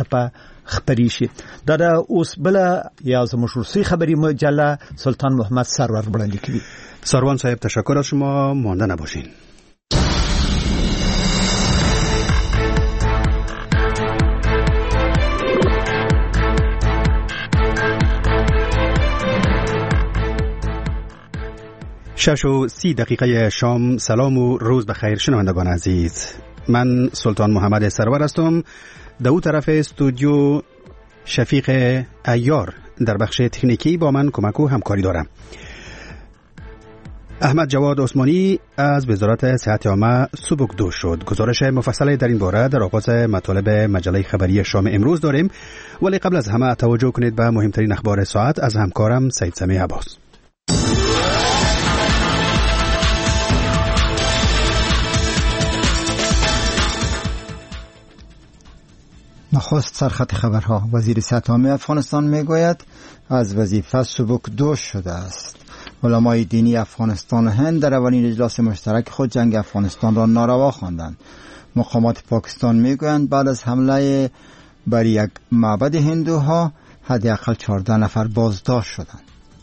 طرفه خبری شي. دا اوس بل یا زموږ روسي خبری مجله سلطان محمد سرور وړاندې کړي. سروان صاحب تشکر از شما، مانده نباشین. شش و 30 دقیقه شام. سلام و روز بخیر شنوندگان عزیز، من سلطان محمد سرور هستم. در او طرف استودیو شفیق عیار در بخش تکنیکی با من کمک و همکاری دارم. احمد جواد عثمانی از وزارت صحت عامه سبکدوش شد. گزارش مفصل در این باره در آغاز مطالب مجله خبری شام امروز داریم، ولی قبل از همه توجه کنید به مهمترین اخبار ساعت از همکارم سید سمیع عباس. نخست سرخط خبرها. وزیر صحت عامه افغانستان میگوید از وظیفه سبکدوش شده است. علمای دینی افغانستان و هند در اولین اجلاس مشترک خود جنگ افغانستان را ناروا خواندند. مقامات پاکستان میگویند بعد از حمله بر یک معبد هندوها حداقل 14 نفر بازداشت شدند.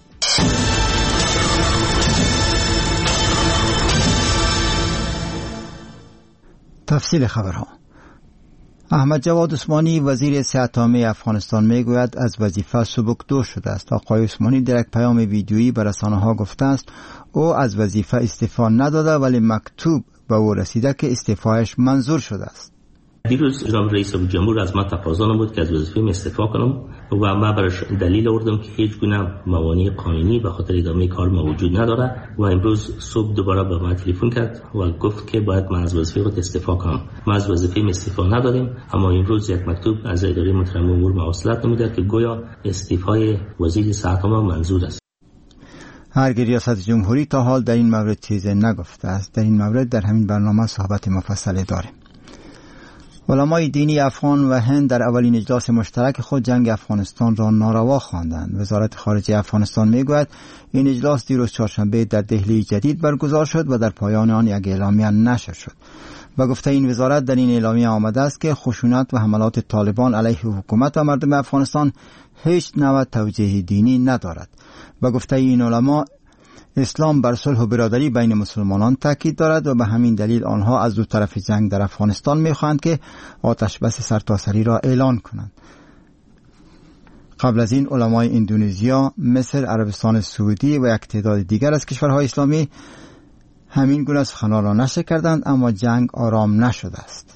تفصیل خبرها. احمد جواد عثمانی وزیر صحت عامه افغانستان میگوید از وظیفه سبکدوش شده است. آقای عثمانی در یک پیام ویدیویی به رسانه‌ها گفته است او از وظیفه استعفا نداده، ولی مکتوب به او رسیده که استعفایش منظور شده است. دیروز جناب رئیس جمهور از ما تقاضا نمود که از وظیفه‌ام استعفا کنم و من برش دلیل آوردم که هیچ گونه موانع قانونی به خاطر ادامه کار ما وجود نداره و امروز صبح دوباره به من تلفن کرد و گفت که باید من از وظیفه خود استعفا کنم. من از وظیفه‌ام استعفا ندادم، اما امروز یک مکتوب از اداره محترم امور مواصلات نموده که گویا استعفای وزیر صحت عامه منظور است. هرگاه ریاست جمهوری تا حال در این مورد چیزی نگفته است. در این مورد در همین برنامه صحبت مفصل داریم. علمای دینی افغان و هند در اولین اجلاس مشترک خود جنگ افغانستان را ناروا خواندند. وزارت خارجه افغانستان میگوید این اجلاس دیروز چهارشنبه در دهلی جدید برگزار شد و در پایان آن یک اعلامیه نشر شد. با گفته این وزارت در این اعلامیه آمده است که خشونت و حملات طالبان علیه حکومت و مردم افغانستان هیچ نوع توجیه دینی ندارد. با گفته این علما اسلام بر صلح و برادری بین مسلمانان تاکید دارد و به همین دلیل آنها از دو طرف جنگ در افغانستان می‌خواهند که آتش بس سرتاسری را اعلان کنند. قبل از این علمای اندونزیا، مصر، عربستان سعودی و یک تعداد دیگر از کشورهای اسلامی همین گونه سخنان را نشر کردند، اما جنگ آرام نشده است.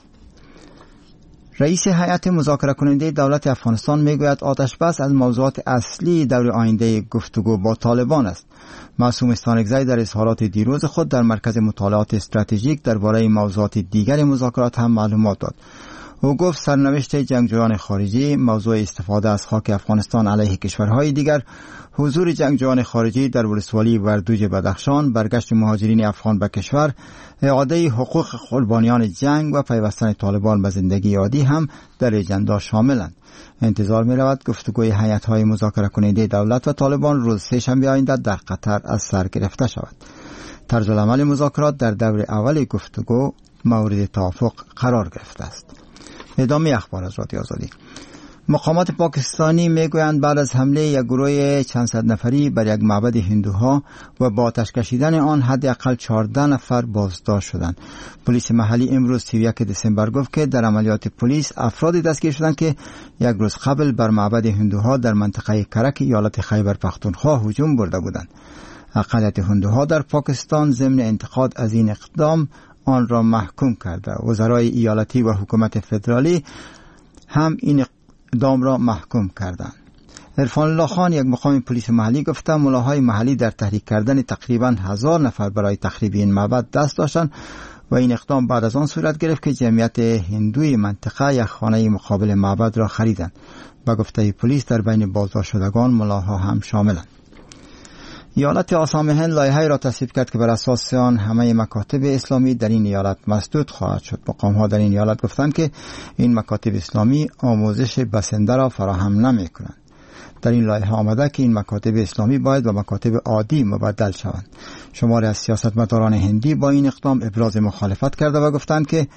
رئیس هیئت مذاکره کننده دولت افغانستان میگوید آتش بس از موضوعات اصلی دور آینده گفتگو با طالبان است. معصوم استانکزی در اظهارات دیروز خود در مرکز مطالعات استراتژیک درباره موضوعات دیگر مذاکرات هم معلومات داد. او گفت سرنوشت جنگجویان خارجی، موضوع استفاده از خاک افغانستان علیه کشورهای دیگر، حضور جنگجویان خارجی در ولسوالی وردوج بدخشان، برگشت مهاجرین افغان به کشور، اعاده حقوق قربانیان جنگ و پیوستن طالبان به زندگی عادی هم در اجندا شاملند. انتظار می رود گفتگوی هیئت‌های مذاکره کننده دولت و طالبان روز سه‌شنبه آینده در قطر از سر گرفته شود. طرز العمل مذاکرات در دور اول گفتگو مورد توافق قرار گرفته است. ادامه اخبار از رادیو آزادی. مقامات پاکستانی میگویند بعد از حمله یک گروه چند صد نفری بر یک معبد هندوها و با آتش کشیدن آن حداقل 14 نفر بازداشت شدند. پلیس محلی امروز 31 دسامبر گفت که در عملیات پلیس افرادی دستگیر شدند که یک روز قبل بر معبد هندوها در منطقه کرک ایالت خیبر پختونخوا هجوم برده بودند. اقلیت هندوها در پاکستان ضمن انتقاد از این اقدام آن را محکوم کرده. وزرای ایالتی و حکومت فدرالی هم این اقدام را محکوم کردند. عرفان الله خان، یک مقام پلیس محلی، گفته ملاهای محلی در تحریک کردن تقریباً 1000 نفر برای تخریب این معبد دست داشتند و این اقدام بعد از آن صورت گرفت که جمعیت هندوی منطقه یک خانه مقابل معبد را خریدند. با گفته پلیس در بین بازداشت شدگان ملاها هم شاملند. ایالت آسام هند لایحه‌ای را تصویب کرد که بر اساس آن همه مکاتب اسلامی در این ایالت مسدود خواهد شد. مقام‌ها در این ایالت گفتند که این مکاتب اسلامی آموزش بسنده را فراهم نمی‌کنند. در این لایحه آمده که این مکاتب اسلامی باید به مکاتب عادی مبدل شوند. شماری از سیاستمداران هندی با این اقدام ابراز مخالفت کرده و گفتند که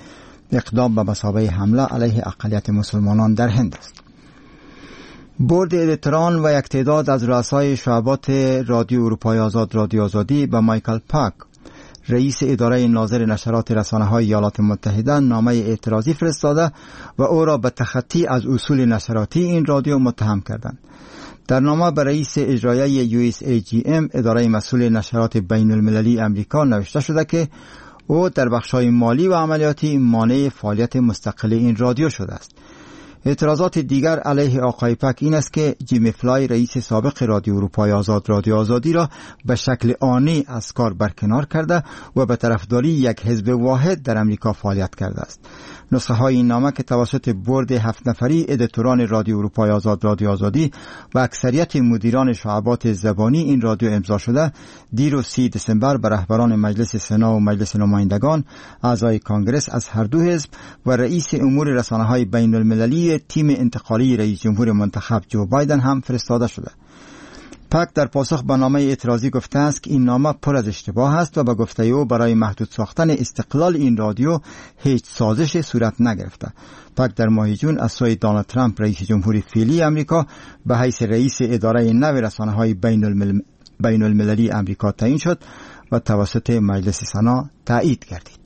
اقدام به مثابه حمله علیه اقلیت مسلمانان در هند است. بورد ادیتوران و یک تعداد از رؤسای شعبات رادیو اروپای آزاد رادیو آزادی به مایکل پاک، رئیس اداره ناظر نشرات رسانه‌های ایالات متحده، نامه اعتراضی فرستاده و او را به تخطی از اصول نشراتی این رادیو متهم کردند. در نامه به رئیس اجرایی USAGM، اداره مسئول نشرات بین المللی امریکا، نوشته شده که او در بخش‌های مالی و عملیاتی مانع فعالیت مستقل این رادیو شده است. اعتراضات دیگر علیه آقای پک این است که جیمی فلای، رئیس سابق رادیو اروپای آزاد رادیو آزادی، را به شکل آنی از کار برکنار کرده و به طرفداری یک حزب واحد در امریکا فعالیت کرده است. نسخه های این نامه که توسط بورد 7 نفری ادیتوران رادیو اروپای آزاد رادیو آزادی و اکثریت مدیران شعبات زبانی این رادیو امضا شده، دیروز 30 دسامبر به رهبران مجلس سنا و مجلس نمایندگان، اعضای کانگرس از هر دو حزب و رئیس امور رسانه‌های بین المللی تیم انتقالی رئیس جمهور منتخب جو بایدن هم فرستاده شده. پک در پاسخ به نامه اعتراضی گفته است که این نامه پر از اشتباه است و به گفته او برای محدود ساختن استقلال این رادیو هیچ سازش صورت نگرفته. پک در ماه جون از سوی دونالد ترامپ، رئیس جمهوری فعلی امریکا، به حیث رئیس اداره نو رسانه‌های بین المللی امریکا تعیین شد و توسط مجلس سنا تایید گردید.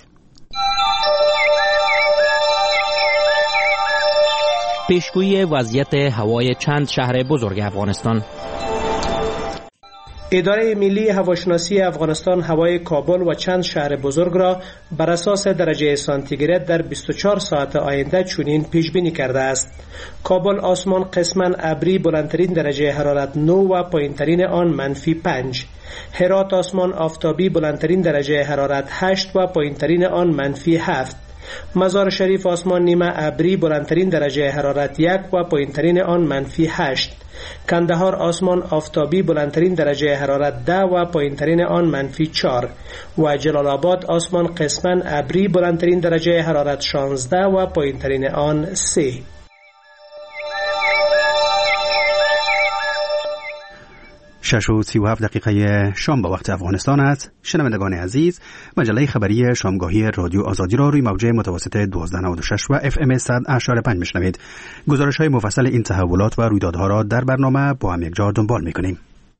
پیشگویی وضعیت هوای چند شهر بزرگ افغانستان. اداره ملی هواشناسی افغانستان هوای کابل و چند شهر بزرگ را بر اساس درجه سانتیگراد در 24 ساعت آینده چنین پیش بینی کرده است. کابل آسمان قسماً ابری، بلندترین درجه حرارت 9 و پایینترین آن -5. هرات آسمان آفتابی، بلندترین درجه حرارت 8 و پایینترین آن -7. مزار شریف آسمان نیمه ابری، بلندترین درجه حرارت 1 و پایینترین آن -8. کندهار آسمان آفتابی، بلندترین درجه حرارت 10 و پایینترین آن -4 و جلال آباد آسمان قسماً ابری، بلندترین درجه حرارت 16 و پایینترین آن 3. شش و 37 دقیقه شام به وقت افغانستان است. شنوندگان عزیز، مجله خبری شامگاهی رادیو آزادی را روی موجه متوسط 1296 و FM 100.5 میشنوید. گزارش های مفصل این تحولات و رویدادها را در برنامه با هم یک جا دنبال میکنیم.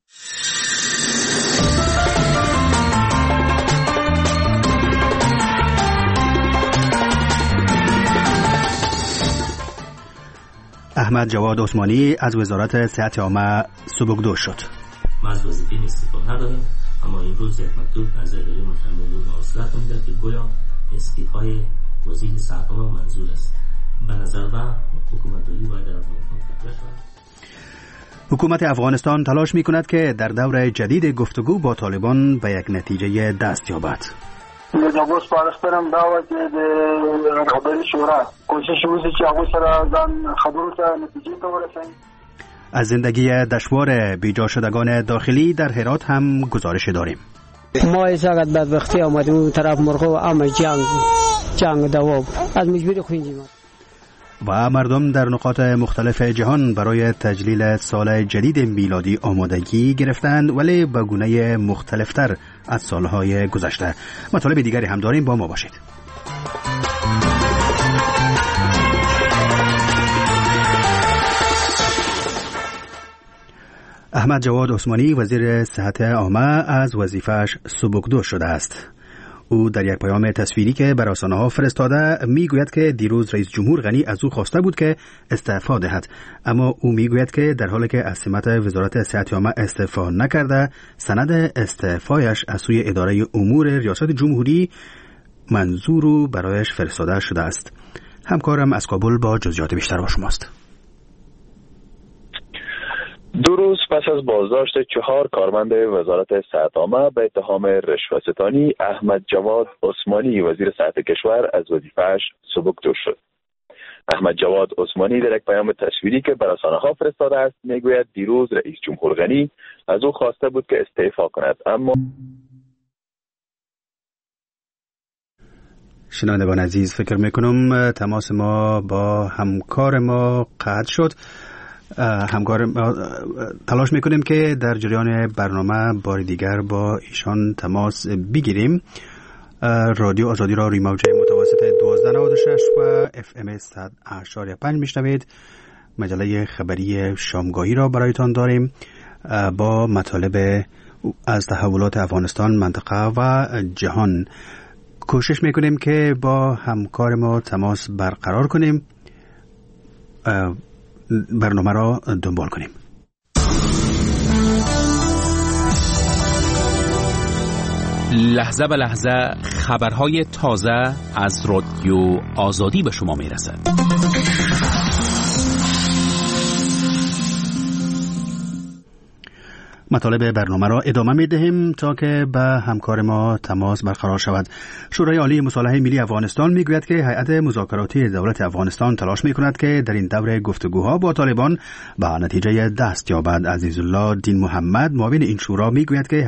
احمد جواد عثمانی از وزارت صحت عامه سبکدوش شد. ما از وظیفه استعفا نداریم، اما امروز یک مکتوب از اداره متمول مواصلات میده که گویا استعفای وزیر صحت عامه منظور است. به نظر من حکومتداری باید در افغانستان تغییر شود. حکومت افغانستان تلاش میکند که در دور جدید گفتگو با طالبان به یک نتیجه دست یابد. د سپارښتنه دا وه چې د رهبري شورا کوشش وشي چې هغوی سره ځان خبرو ته نتیجې ته ورسوي. از زندگی دشوار بیجا شدگان داخلی در هرات هم گزارش داریم. ما از وقت بدبختی آمدیم اون طرف مرغ و اما جنگ دواب از مجبوری خوینجیم. و مردم در نقاط مختلف جهان برای تجلیل سال جدید میلادی آمادگی گرفتند، ولی به گونه مختلفتر از سالهای گذشته. مطالب دیگری هم داریم، با ما باشید. احمد جواد عثمانی وزیر صحت عامه از وظیفه‌اش سبکدوش شده است. او در یک پیام تصویری که به رسانه‌ها فرستاده میگوید که دیروز رئیس جمهور غنی از او خواسته بود که استعفا دهد، اما او میگوید که در حالی که از سمت وزارت صحت عامه استعفا نکرده، سند استعفایش از سوی اداره امور ریاست جمهوری منظور و برایش فرستاده شده است. همکارم از کابل با جزئیات بیشتر با شماست. 2 روز پس از بازداشت 4 کارمند وزارت صحت عامه به اتهام رشوه‌ستانی، احمد جواد عثمانی وزیر صحت کشور از وظیفه‌اش سبکدوش شد. احمد جواد عثمانی در یک پیام تصویری که به رسانه‌ها فرستاده است میگوید دیروز رئیس جمهور غنی از او خواسته بود که استعفا کند، اما شنوندگان عزیز، فکر میکنم تماس ما با همکار ما قطع شد. تلاش میکنیم که در جریان برنامه بار دیگر با ایشان تماس بگیریم. رادیو آزادی را روی موج متوسط 1296 و FM 100.5 میشنوید. مجله خبری شامگاهی را برایتان داریم با مطالب از تحولات افغانستان، منطقه و جهان. کوشش میکنیم که با همکار ما تماس برقرار کنیم، برنامه را دنبال کنیم. لحظه به لحظه خبرهای تازه از رادیو آزادی به شما میرسد. مطالب برنامه را ادامه میدهیم تا که به همکار ما تماس برقرار شود. شورای عالی مصالحه ملی افغانستان میگوید که هیئت مذاکراتی دولت افغانستان تلاش میکند که در این دوره گفتگوها با طالبان به نتیجه دست یابد. عزیزالله دین محمد معاون این شورا میگوید که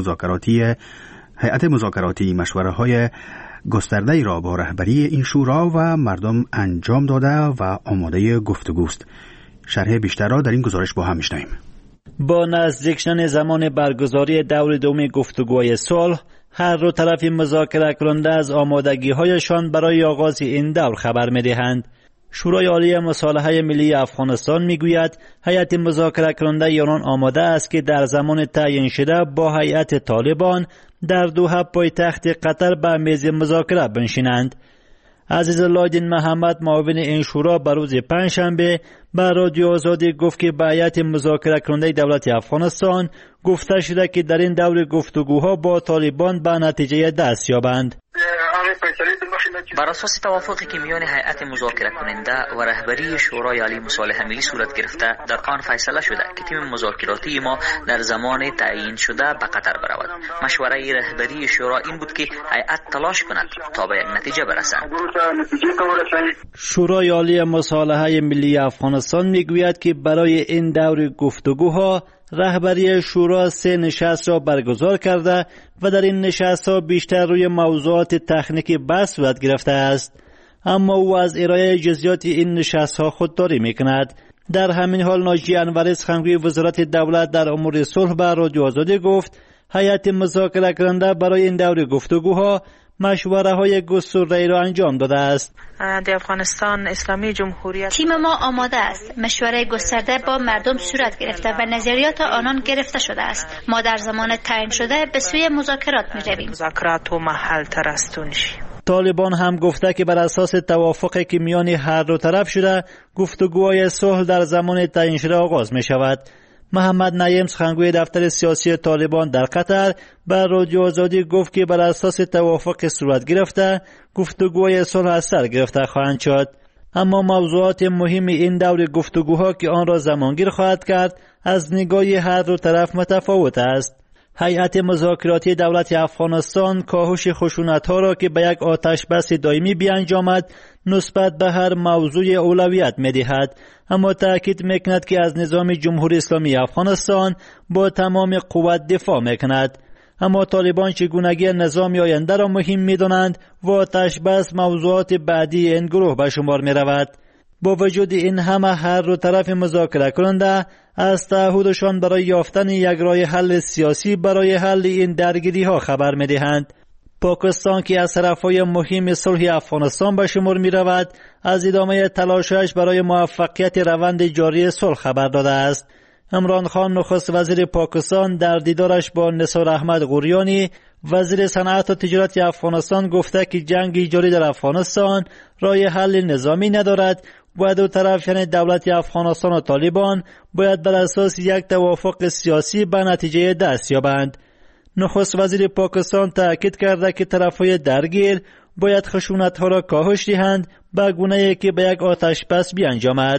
هیئت مذاکراتی مشوره‌های گسترده‌ای را با رهبری این شورا و مردم انجام داده و آماده گفتگوست. شرح بیشتر را در این گزارش با هم میشنویم. با نزدیک شدن زمان برگزاری دور دوم گفتگوهای صلح، هر دو طرف مذاکره کننده از آمادگی‌هایشان برای آغاز این دور خبر می‌دهند. شورای عالی مصالحه ملی افغانستان میگوید هیئت مذاکره کننده آنان آماده است که در زمان تعیین شده با هیئت طالبان در دوحه پایتخت قطر به میز مذاکره بنشینند. عزیزالله دین محمد معاون این شورا به روز پنجشنبه به رادیو آزادی گفت که به هیئت مذاکره کننده دولت افغانستان گفته شده که در این دور گفتگوها با طالبان به نتیجه دست یابند. بر اساس توافقی که میان هیئت مذاکره کننده و رهبری شورای عالی مصالحه ملی صورت گرفته، در آن فیصله شده که تیم مذاکراتی ما در زمان تعیین شده به قطر برود. مشوره رهبری شورا این بود که هیئت تلاش کند تا به نتیجه برسند. شورای عالی مصالحه ملی افغانستان میگوید که برای این دور گفتگوها رهبری شورا 3 نشست را برگزار کرده و در این نشست‌ها بیشتر روی موضوعات تکنیکی بحث صورت گرفته است، اما او از ارائه جزئیات این نشست‌ها خودداری می‌کند. در همین حال ناجی انوری سخنگوی وزارت دولت در امور صلح به رادیو آزادی گفت هیئت مذاکره کننده برای این دور گفتگوها مشوره‌های گسترده‌ای را انجام داده است. در افغانستان اسلامی جمهوریت تیم ما آماده است. مشوره گسترده با مردم صورت گرفته و نظریات آنان گرفته شده است. ما در زمان تعیین شده به سوی مذاکرات می‌رویم. مذاکرات و محل ترستونشی. طالبان هم گفته که بر اساس توافقی که میان هر دو طرف شده گفتگوهای صلح در زمان تعیین شده آغاز می شود. محمد نعیم سخنگوی دفتر سیاسی طالبان در قطر به رادیو آزادی گفت که بر اساس توافق صورت گرفته گفتگوهای صلح از سر گرفته خواهند شد، اما موضوعات مهم این دور گفتگوها که آن را زمانگیر خواهد کرد از نگاه هر دو طرف متفاوت است. هیئت مذاکراتی دولت افغانستان کاهش خشونت‌ها را که به یک آتش بس دائمی بیانجامد نسبت به هر موضوع اولویت می‌دهد، اما تأکید می‌کند که از نظام جمهوری اسلامی افغانستان با تمام قوت دفاع می‌کند. اما طالبان چگونگی نظام آینده را مهم می‌دانند و آتش بس موضوعات بعدی این گروه به شمار می‌رود. با وجود این همه هر دو طرف مذاکره کننده از تعهدشان برای یافتن یک راه حل سیاسی برای حل این درگیری‌ها خبر می‌دهند. پاکستان که از طرف‌های مهم صلح افغانستان به شمار می‌رود، از ادامه تلاشش برای موفقیت روند جاری صلح خبر داده است. عمران خان نخست وزیر پاکستان در دیدارش با نثار احمد غوریانی وزیر صنعت و تجارت افغانستان گفته که جنگ جاری در افغانستان راه حل نظامی ندارد و دو طرف یعنی دولت افغانستان و طالبان باید بر اساس یک توافق سیاسی به نتیجه دست یابند. نخست وزیر پاکستان تأکید کرده که طرف‌های درگیر باید خشونت‌ها را کاهش دهند به گونه‌ای که به یک آتش بس بیانجامد.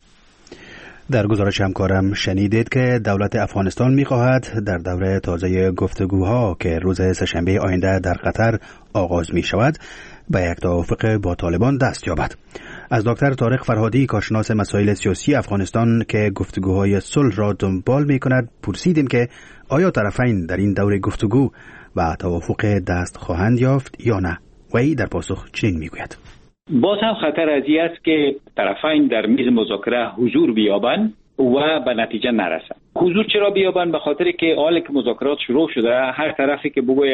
در گزارش همکارم شنیدید که دولت افغانستان می‌خواهد در دوره تازه گفتگوها که روز سه‌شنبه آینده در قطر آغاز می‌شود به یک توافق با طالبان دست یابد. از دکتر طارق فرهادی کارشناس مسائل سیاسی افغانستان که گفتگوهای صلح را دنبال می‌کند پرسیدیم که آیا طرفین در این دوره گفتگو و توافق دست خواهند یافت یا نه. وی در پاسخ چنین می‌گوید: باز هم خطر از این است که طرفین در میز مذاکره حضور بیابند و به نتیجه نرسند. حضور چرا بیابند؟ به خاطر که حالا که مذاکرات شروع شده هر طرفی که بگوید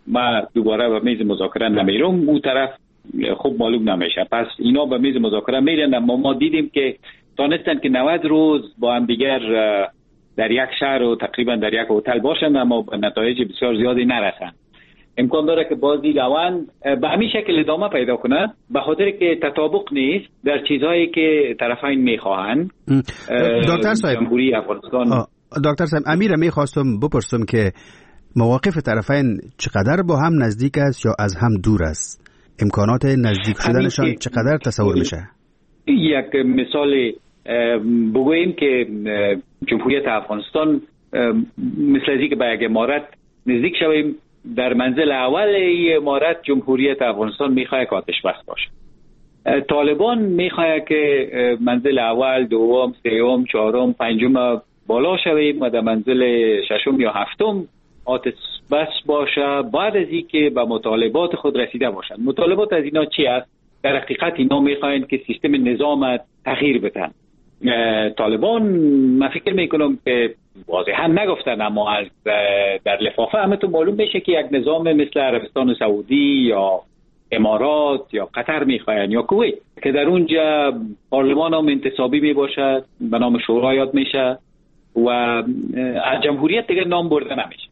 ما دوباره به میز مذاکره نمیرم، اون طرف خوب معلوم نمیشه. پس اینا به میز مذاکره میرن، اما ما دیدیم که تانستن که 90 روز با هم دیگر در یک شهر و تقریبا در یک هتل باشن، اما به نتایج بسیار زیادی نرسن. امکان داره که بازی روند به همین شکل ادامه پیدا کنه، به خاطر که تطابق نیست در چیزهایی که طرفین میخواهند. دکتر صاحب، جمهوری افغانستان. دکتر صاحب، امیر میخواستم بپرسم که موقف طرفین چقدر با هم نزدیک است یا از هم دور است؟ امکانات نزدیک شدنشان چقدر تصور میشه؟ یک مثال بگوییم که جمهوریت افغانستان مثل ازی که به یک امارت نزدیک شویم، در منزل اول این امارت جمهوریت افغانستان میخواه که آتش بس باشه. طالبان میخواه که منزل اول، دوم، سوم، چهارم، پنجم بالا شویم و در منزل ششم یا هفتم آتش بس باشه، بعد از این که به مطالبات خود رسیده باشند. مطالبات از اینا چی است؟ در حقیقت اینا میخواین که سیستم نظام تغییر بدن. طالبان من فکر میکنم که واضحا نگفتن، اما از در لفافه همه تو معلوم میشه که یک نظام مثل عربستان سعودی یا امارات یا قطر میخواین یا کویت که در اونجا پارلمان هم انتصابی میباشد، به نام شورا یاد میشه و از جمهوریت دیگر نام برده نمیشه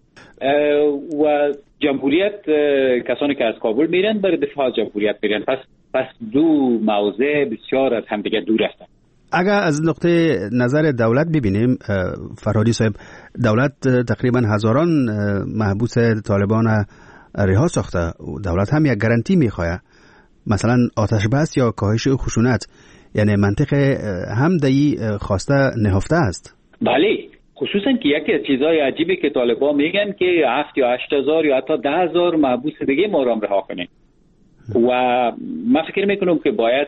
و جمهوریت کسانی که از کابل میرن برای دفاع از جمهوریت میرن. پس دو موضع بسیار از هم دیگر دور هستند. اگر از نقطه نظر دولت ببینیم فرهادی صاحب، دولت تقریبا هزاران محبوس طالبان رها ساخته. دولت هم یک گارانتی میخواه، مثلا آتش بس یا کاهش خشونت، یعنی منطق هم دایی خواسته نهفته است. بله، خصوصا که یکی از چیزهای عجیبی که طالبان میگن که 7 یا 8,000 یا حتی 10,000 محبوس دیگه ما را رها کنیم و من فکر میکنم که باید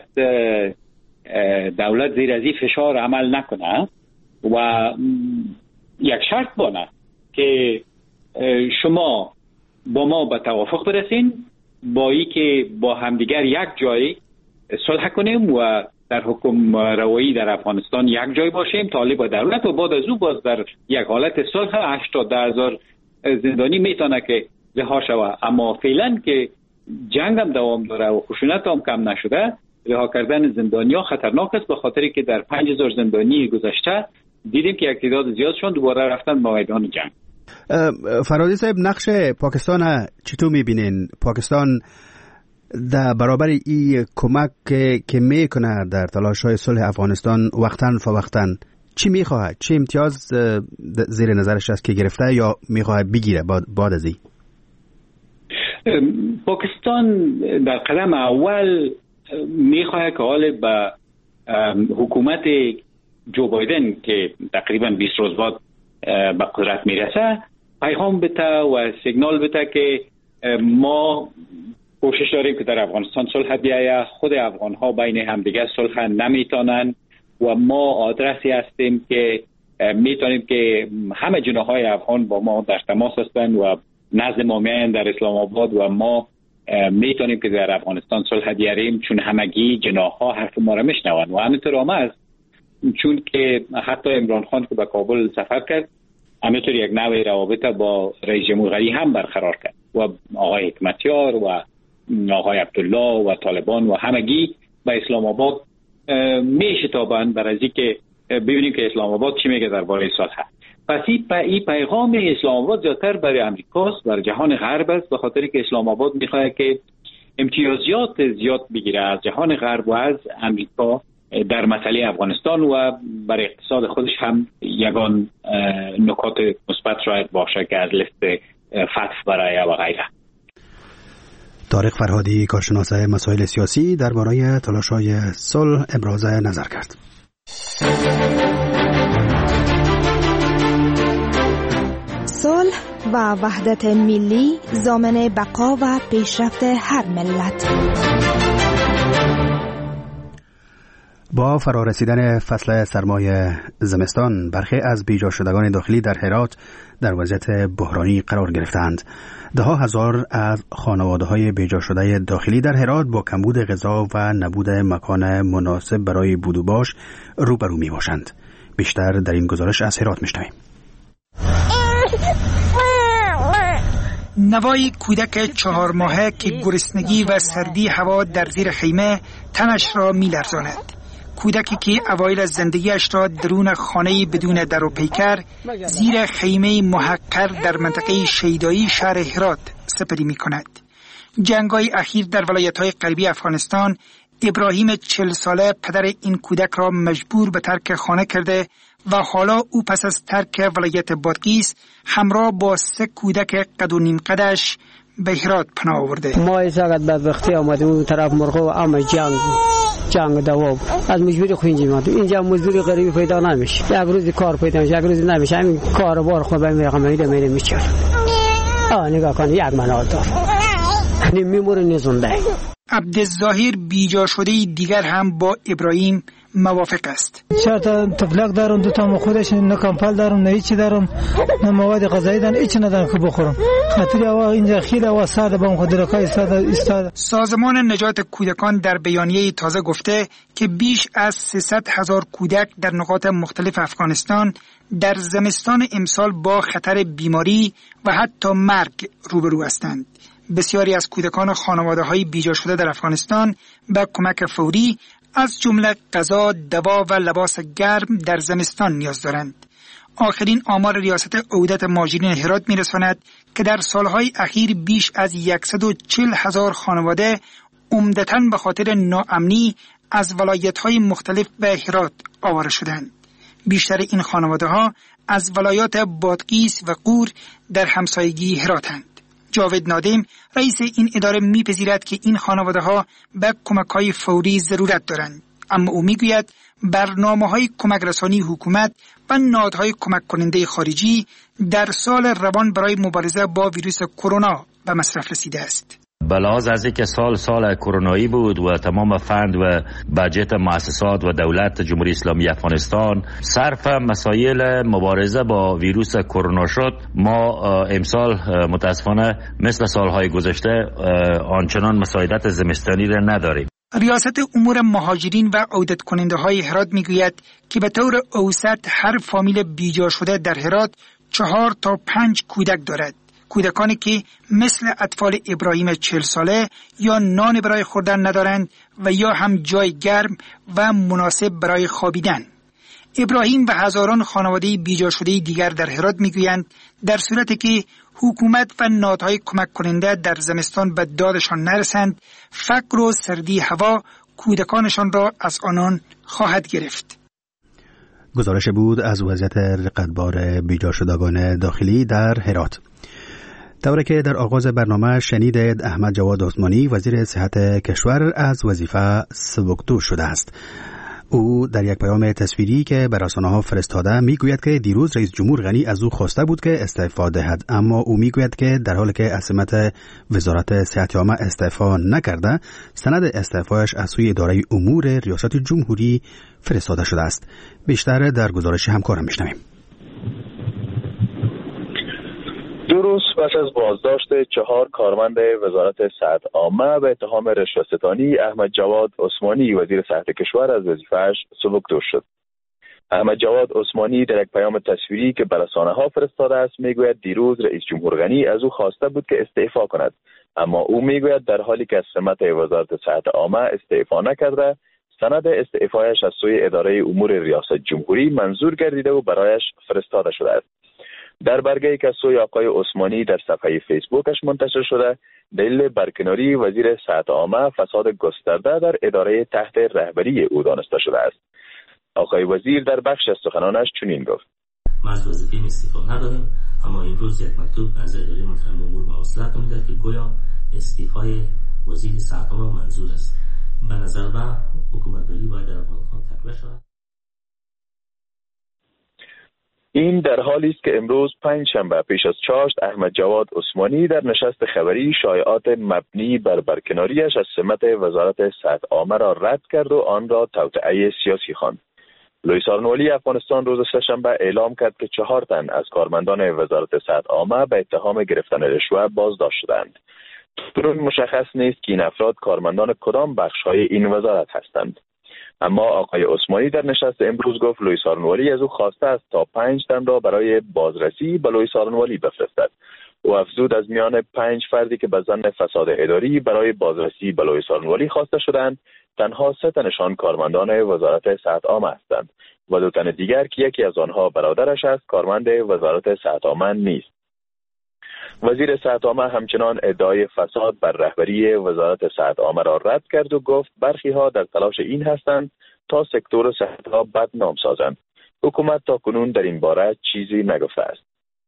دولت زیر از این فشار عمل نکنه و یک شرط بانه که شما با ما به توافق برسین، با ای که با همدیگر یک جای صلح کنیم و در حکم روایی در افغانستان یک جای باشیم، طالب و دولت، و بعد از او باز در یک حالت صلح 8 تا 10,000 زندانی میتونه که رها شود. اما فعلا که جنگ هم دوام داره و خشونت هم کم نشده، رها کردن زندانیا خطرناک است، به خاطری که در 5,000 زندانی گذشته دیدیم که یک تعداد زیاد شون دوباره رفتن به میدان جنگ. فرهادی صاحب، نقش پاکستان چطور میبینین؟ پاکستان در برابر این کمک که میکنه در تلاش‌های صلح افغانستان وقتاً فوقتاً چی میخواهد؟ چه امتیاز زیر نظرش است که گرفته یا میخواهد بگیره بعد از این؟ پاکستان در قدم اول میخواهد که حال به حکومت جو بایدن که تقریبا 20 روز بعد به قدرت میرسه پیغام بده و سیگنال بده که ما کوشش داریم که در افغانستان صلح بیاید، خود افغان ها بین همدیگر صلح نمیتونن و ما آدرسی هستیم که میتونیم که همه جناحهای افغان با ما در تماس هستند و نزد ما میاین در اسلام آباد و ما میتونیم که در افغانستان صلح بیاریم، چون همگی جناحها حرف ما را میشنون و همینطور هم است، چون که حتی عمران خان که به کابل سفر کرد همینطور یک نوع روابط با رئیس جمهوری هم برقرار کرد و آقای حکمتیار و آقای عبدالله و طالبان و همگی به اسلام آباد میشتابند برای اینکه ببینیم که اسلام آباد چی میگه درباره صلح. پس این پیغام اسلام آباد زیادتر برای امریکاست، برای جهان غرب است، به خاطر که اسلام آباد میخواد که امتیازات زیاد بگیره از جهان غرب و از امریکا در مسئله افغانستان و برای اقتصاد خودش هم یگان نکات مثبت شاید باشه که از لیست فتح برای و غیره. طارق فرهادی، کارشناس مسائل سیاسی، درباره تلاش‌های صلح ابراز نظر کرد. صلح و وحدت ملی ضامن بقا و پیشرفت هر ملت. با فرارسیدن فصل سرمای زمستان، برخی از بیجا شدگان داخلی در هرات در وضعیت بحرانی قرار گرفتند. ده‌ها هزار از خانواده‌های بیجا شده داخلی در هرات با کمبود غذا و نبود مکان مناسب برای بود و باش روبرو می‌باشند. بیشتر در این گزارش از هرات می‌شنویم. نوای کودک 4 ماهه که گرسنگی و سردی هوا در زیر خیمه تنش را می لرزاند. کودکی که اوایل از زندگیش را درون خانه بدون در و پیکر زیر خیمه محقر در منطقه شیدایی شهر هرات سپری می کند. جنگ‌های اخیر در ولایت‌های غربی افغانستان ابراهیم 40 ساله پدر این کودک را مجبور به ترک خانه کرده و حالا او پس از ترک ولایت بادغیس همراه با 3 کودک قد و نیم قدش به هرات پناه آورده. ما ایساقت بدبختی آمدیم اون طرف مرغ و اما جنگ دواب از مجبوری خوینجی مادیم. اینجا مزدوری غریبی پیدا نمیشه، یک روز کار پیدا میشه، یک روز نمیشه. همین کار بار خود به میرقم میره میچر. نگاه کن یک منال دار میموره نزونده. عبدالظاهر بیجا شده دیگر هم با ابراهیم موافق است. 4 تا تفلک دارم، 2 تا خودش، نه کمپل دارم، نه هیچی دارم، نه مواد غذایی دارم، هیچ ندارم که بخورم. خاطر هوا اینجا خیلی هوا سرد، با خودرکای ایستاد. سازمان نجات کودکان در بیانیه تازه گفته که بیش از 300,000 کودک در نقاط مختلف افغانستان در زمستان امسال با خطر بیماری و حتی مرگ روبرو هستند. بسیاری از کودکان خانواده‌های بیجا شده در افغانستان به کمک فوری از جمله غذا، دوا و لباس گرم در زمستان نیاز دارند. آخرین آمار ریاست عهدت مهاجرین هرات می‌رساند که در سالهای اخیر بیش از 140,000 خانواده عمدتاً به خاطر ناامنی از ولایت‌های مختلف به هرات آواره شدند. بیشتر این خانواده‌ها از ولایات بادغیس و غور در همسایگی هراتند. جاوید نادم رئیس این اداره میپذیرد که این خانواده‌ها به کمک‌های فوری ضرورت دارند، اما او میگوید برنامه‌های کمک رسانی حکومت و نهادهای کمک کننده خارجی در سال روان برای مبارزه با ویروس کرونا به مصرف رسیده است. بلاز از اینکه سال کرونایی بود و تمام فند و بجت مؤسسات و دولت جمهوری اسلامی افغانستان صرف مسائل مبارزه با ویروس کرونا شد، ما امسال متاسفانه مثل سالهای گذشته آنچنان مساعدت زمستانی را نداریم. ریاست امور مهاجرین و عودت کننده های هرات میگوید که به طور اوسط هر فامیل بیجا شده در هرات 4 تا 5 کودک دارد. کودکانی که مثل اطفال ابراهیم 40 ساله یا نان برای خوردن ندارند و یا هم جای گرم و مناسب برای خوابیدن. ابراهیم و هزاران خانواده بیجا شده دیگر در هرات میگویند در صورتی که حکومت و نهادهای کمک کننده در زمستان به دادشان نرسند، فقر و سردی هوا کودکانشان را از آنان خواهد گرفت. گزارش بود از وضعیت رقتبار بیجا شدگان داخلی در هرات. طوری که در آغاز برنامه شنیدید، احمد جواد عثمانی وزیر صحت کشور از وظیفه سبکدوش شده است. او در یک پیام تصویری که به رسانه‌ها فرستاده میگوید که دیروز رئیس جمهور غنی از او خواسته بود که استعفا دهد، اما او میگوید که در حالی که از سمت وزارت صحت عامه استعفا نکرده، سند استعفایش از سوی اداره امور ریاست جمهوری فرستاده شده است. بیشتر در گزارش همکارم میشنویم. دو روز پس از بازداشت 4 کارمند وزارت صحت عامه به اتهام رشوه‌ستانی، احمد جواد عثمانی وزیر صحت کشور از وظیفه‌اش سبکدوش شد. احمد جواد عثمانی در یک پیام تصویری که به رسانه‌ها فرستاده است میگوید دیروز رئیس جمهور غنی از او خواسته بود که استعفا کند، اما او میگوید در حالی که از سمت وزارت صحت عامه استعفا نکرده، سند استعفایش از سوی اداره امور ریاست جمهوری منظور گردیده و برایش فرستاده شده است. در برگه‌ای که از سوی آقای عثمانی در صفحه فیسبوکش منتشر شده، دلیل برکناری وزیر صحت عامه فساد گسترده در اداره تحت رهبری او دانسته شده است. آقای وزیر در بخش از سخنانش چنین گفت: ما از وظیفه استعفا ندادیم، اما امروز یک مکتوب از اداره محترم امور موصلات آمده که گویا استعفای وزیر صحت عامه منظور است. به نظر من حکومتداری باید در افغانستان تقویت شود. این در حالی است که امروز پنجشنبه پیش از چاشت احمد جواد عثمانی در نشست خبری شایعات مبنی بر برکناریش از سمت وزارت صحت عامه را رد کرد و آن را توطئه سیاسی خواند. لوئیس آرنولی افغانستان روز سه‌شنبه اعلام کرد که 4 تن از کارمندان وزارت صحت عامه به اتهام گرفتن رشوه بازداشت شدند. درون مشخص نیست که این افراد کارمندان کدام بخش‌های این وزارت هستند. اما آقای عثمانی در نشست امروز گفت لوئیس آرنولی از او خواسته است تا 5 تن را برای بازرسی به لوئیس آرنولی بفرستد. و افزود از میان 5 فردی که به ظن فساد اداری برای بازرسی به لوی سالنوالی خواسته شدند، تنها 3 تنشان کارمندان وزارت صحت عامه هستند و 2 تن دیگر که یکی از آنها برادرش است کارمند وزارت صحت عامه نیست. وزیر صحت عامه همچنان ادعای فساد بر رهبری وزارت صحت عامه را رد کرد و گفت برخی ها در تلاش این هستند تا سکتور صحت را بدنام سازند. حکومت تا کنون در این باره چیزی نگفته است.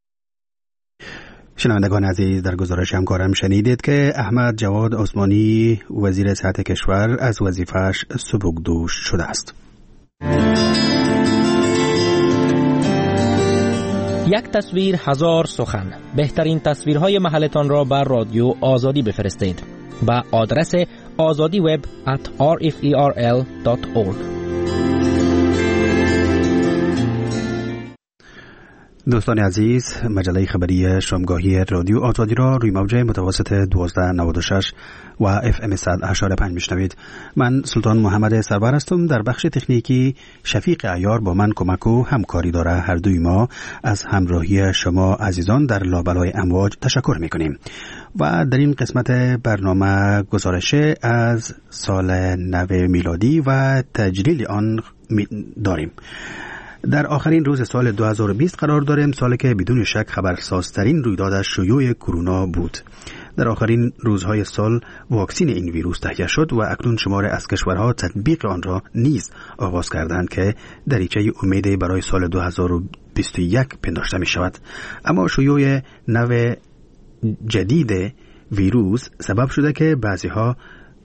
شنوندگان عزیز، در گزارش همکارم شنیدید که احمد جواد عثمانی وزیر صحت کشور از وظیفه‌اش سبکدوش شده است. یک تصویر 1000 سخن. بهترین تصویرهای محلتان را بر رادیو آزادی بفرستید با آدرس azadiweb@rferl.org. دوستان عزیز، مجله خبری شامگاهی رادیو آزادی را روی موج متوسط 1296 و FM 100.5 میشنوید. من سلطان محمد سرور هستم. در بخش تکنیکی شفیق عیار با من کمک و همکاری داره. هر دوی ما از همراهی شما عزیزان در لابلای امواج تشکر میکنیم و در این قسمت برنامه گزارش از سال نو میلادی و تجلیل آن داریم. در آخرین روز سال 2020 قرار داریم، سالی که بدون شک خبرسازترین رویداد شیوع کرونا بود. در آخرین روزهای سال واکسین این ویروس تهیه شد و اکنون شمار از کشورها تطبیق آن را نیز آغاز کردند که دریچه امید برای سال 2021 پنداشته می شود. اما شیوع نو جدید ویروس سبب شده که بعضیها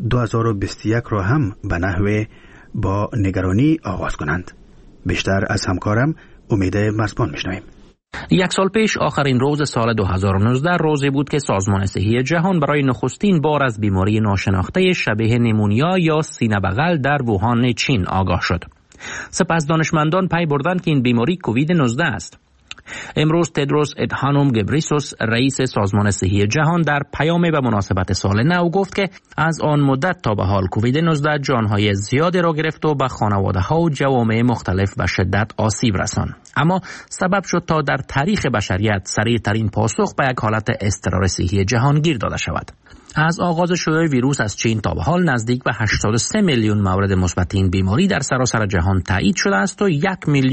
2021 را هم به نحو با نگرانی آغاز کنند. بیشتر از همکارم امید مزبان میشنویم. 1 سال پیش آخرین روز سال 2019 روزی بود که سازمان صحی جهان برای نخستین بار از بیماری ناشناخته شبیه نیمونیا یا سینه بغل در ووهان چین آگاه شد. سپس دانشمندان پی بردند که این بیماری کووید 19 است. امروز تدروس ادهانوم گبریسوس رئیس سازمان صحی جهان در پیامی به مناسبت سال نو گفت که از آن مدت تا به حال کووید 19 جانهای زیادی را گرفت و به خانواده ها و جوامع مختلف به شدت آسیب رساند، اما سبب شد تا در تاریخ بشریت سریعترین پاسخ به یک حالت اضطرار صحی جهانگیر داده شود. از آغاز شیوع ویروس از چین تا به حال نزدیک به 83 میلیون مورد مثبت این بیماری در سراسر جهان تایید شده است و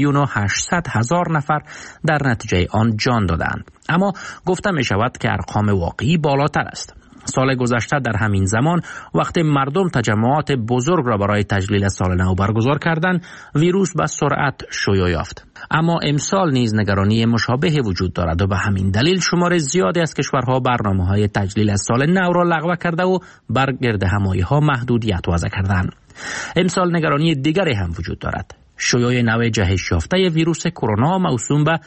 1,800,000 نفر در نتیجه آن جان دادند. اما گفته می شود که ارقام واقعی بالاتر است. سال گذشته در همین زمان وقتی مردم تجمعات بزرگ را برای تجلیل سال نو برگزار کردند، ویروس به سرعت شیوع یافت. اما امسال نیز نگرانی مشابه وجود دارد و به همین دلیل شمار زیادی از کشورها برنامه‌های تجلیل سال نو را لغو کرده و بر گردهمایی‌ها محدودیت وضع کردند. امسال نگرانی دیگری هم وجود دارد. شیوع نو جهش یافته ویروس کرونا موسوم به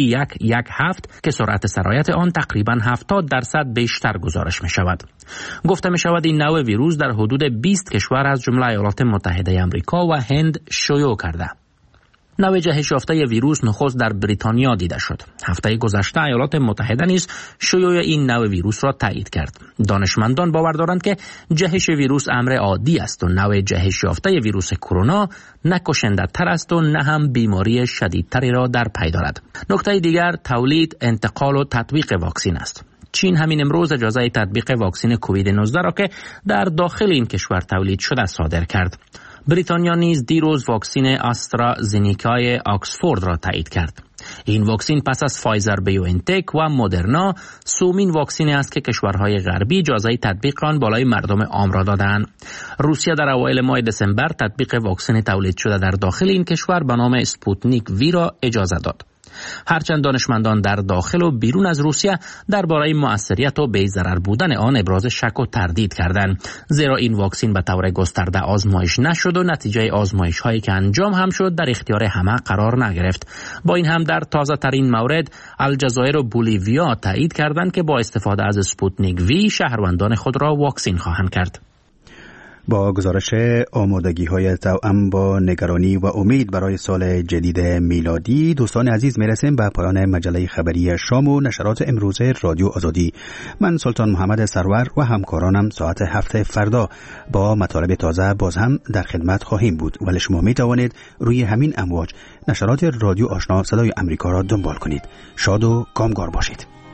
B117 که سرعت سرایت آن تقریباً 70% بیشتر گزارش می شود. گفته می شود این نوع ویروس در حدود 20 کشور از جمله ایالات متحده آمریکا و هند شیوع کرده. نوع جهش یافته ویروس نخست در بریتانیا دیده شد. هفته گذشته ایالات متحده نیز شیوع این نوع ویروس را تایید کرد. دانشمندان باور دارند که جهش ویروس امر عادی است و نوع جهش یافته ویروس کرونا نه کشنده تر است و نه هم بیماری شدیدتری را در پی دارد. نکته دیگر تولید، انتقال و تطبیق واکسن است. چین همین امروز اجازه تطبیق واکسن کووید 19 را که در داخل این کشور تولید شده صادر کرد. بریتانیا نیز دیروز واکسن آسترازینیکای آکسفورد را تایید کرد. این واکسن پس از فایزر بیوانتک و مدرنا سومین واکسن است که کشورهای غربی اجازه تطبیق آن بالای مردم عام را دادند. روسیه در اوایل ماه دسامبر تطبیق واکسن تولید شده در داخل این کشور به نام اسپوتنیک وی را اجازه داد. هرچند دانشمندان در داخل و بیرون از روسیه درباره مؤثریت و بی‌ضرر بودن آن ابراز شک و تردید کردند، زیرا این واکسن به طور گسترده آزمایش نشد و نتیجه آزمایش هایی که انجام هم شد در اختیار همه قرار نگرفت. با این هم در تازه ترین مورد الجزایر و بولیویا تایید کردند که با استفاده از اسپوتنیک وی شهروندان خود را واکسن خواهند کرد. با گزارش آمادگی‌های توأم با نگرانی و امید برای سال جدید میلادی، دوستان عزیز میرسیم به پایان مجله خبری شام و نشرات امروز رادیو آزادی. من سلطان محمد سرور و همکارانم ساعت 7 فردا با مطالب تازه باز هم در خدمت خواهیم بود، ولی شما می توانید روی همین امواج نشرات رادیو آشنا صدای امریکا را دنبال کنید. شاد و کامگار باشید.